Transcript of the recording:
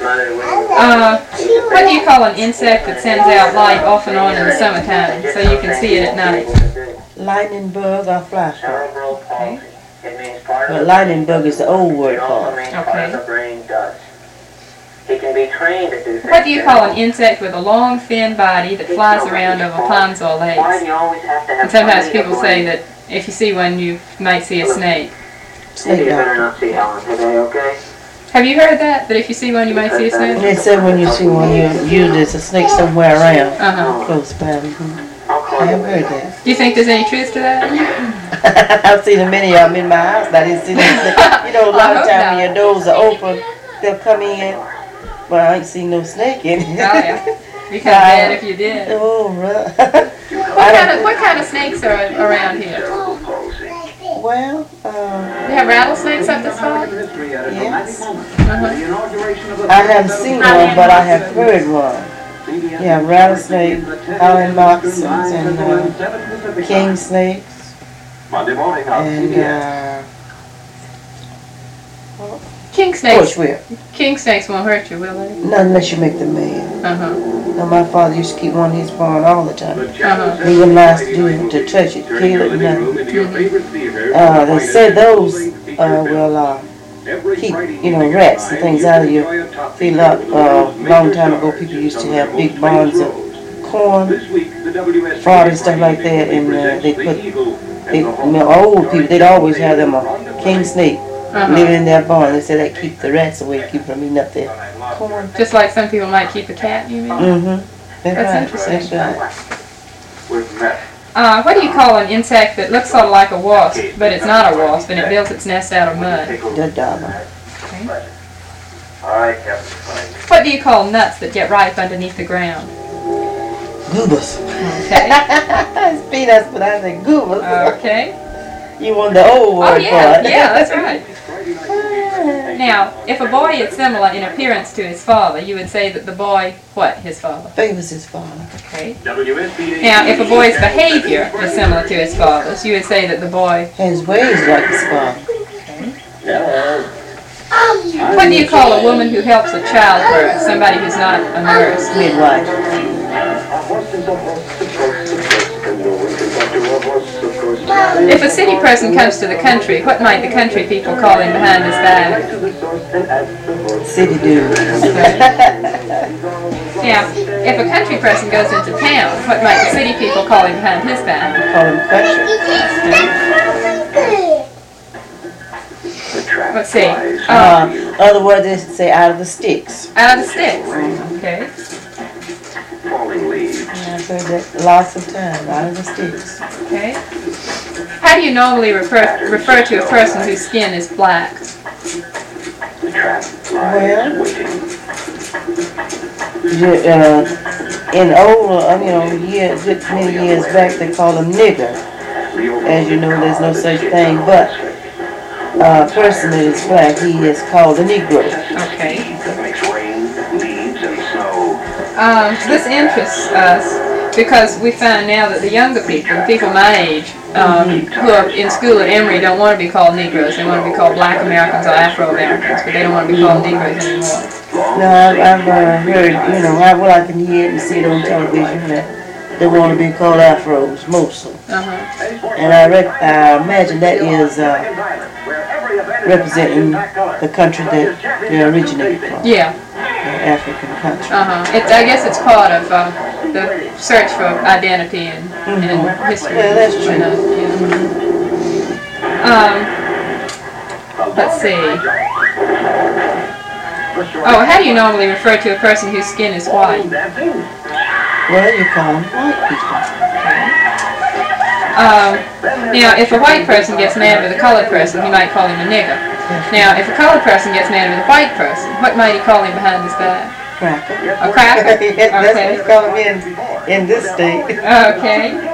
What do you call an insect that sends out light off and on in the summertime so you can see it at night? Lightning bug or fly spark. Okay. But lightning bug is the old word for it. Okay. What do you call an insect with a long, thin body that flies around over ponds or lakes? And sometimes people say that if you see one, you might see a snake. Snake doctor. Have you heard that? That if you see one, you might see a snake? They said when you see one, there's a snake somewhere around. Uh-huh. Close by. I have heard that. Do you think there's any truth to that? I've seen many of them in my house. I didn't see them. You know, a lot of times when your doors are open, they'll come in. But I ain't seen no snake in it. Oh, yeah. Be kind of bad if you did. Oh, right. What kind of snakes are around here? Well, You have rattlesnakes up this far? yes. Uh-huh. I haven't seen one, but I have heard one. Yeah, rattlesnake, howling moccasins, and king snakes, and King snakes. bushwhip. King snakes won't hurt you, will they? Not unless you make them mad. Uh-huh. Now, my father used to keep one in his barn all the time. Uh-huh. He wouldn't ask to touch it, kill it, nothing. They said those will keep, rats and things out of your field up. Long time ago, people used to have big barns of corn, fodder and stuff like that, and old people, they'd always have them a king snake living in their barn. They said that keep the rats away, keep from eating up their corn. Just like some people might keep a cat, you mean? Mm-hmm. That's interesting. That's right. What do you call an insect that looks sort of like a wasp, but it's not a wasp, and it builds its nest out of mud? The dauber. Okay. What do you call nuts that get ripe underneath the ground? Goobers. Okay. It's peanuts, but I say goobers. Okay. You want the old word Oh, for yeah, it. yeah, that's right. Now, if a boy is similar in appearance to his father, you would say that the boy, what, his father? Favors his father. Okay. Now, if a boy's behavior is similar to his father's, you would say that the boy... His ways like his father. Okay. What do you call a woman who helps a childbirth, somebody who's not a nurse? Midwife. If a city person comes to the country, what might the country people call him behind his back? City dude. Now, if a country person goes into town, what might the city people call him behind his back? Call him country. Let's see. Other words, they say out of the sticks. Out of the sticks. Okay. Yeah, I've heard that lots of times, out of the sticks. Okay. How do you normally refer to a person whose skin is black? Well, in older, many years back, they called them nigger. As you know, there's no such thing, but a person that is black, he is called a Negro. Okay. This interests us because we find now that the younger people my age, who are in school at Emory don't want to be called Negroes. They want to be called Black Americans or Afro-Americans, but they don't want to be called Negroes anymore. No, I've heard, I can hear it and see it on television that they want to be called Afros, mostly. And I imagine that is representing the country that they originated from. Yeah. African country. I guess it's part of the search for identity and history. Yeah, that's true. Let's see. Oh, how do you normally refer to a person whose skin is white? Well, you call them white people. Now, if a white person gets mad with a colored person, he might call him a nigger. Now, if a colored person gets mad with a white person, what might he call him behind his back? Cracker. A cracker? That's what we call him in this state. Okay.